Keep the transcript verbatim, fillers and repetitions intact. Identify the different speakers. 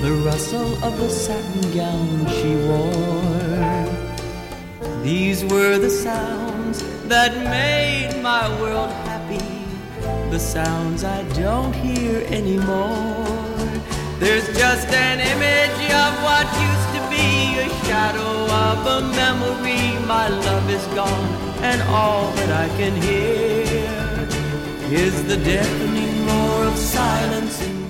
Speaker 1: the rustle of the satin gown she wore. These were the sounds that made my world happy, the sounds I don't hear anymore. There's just an image of what used to be, a shadow of a memory. My love is gone, and all that I can hear is the deafening roar of silence in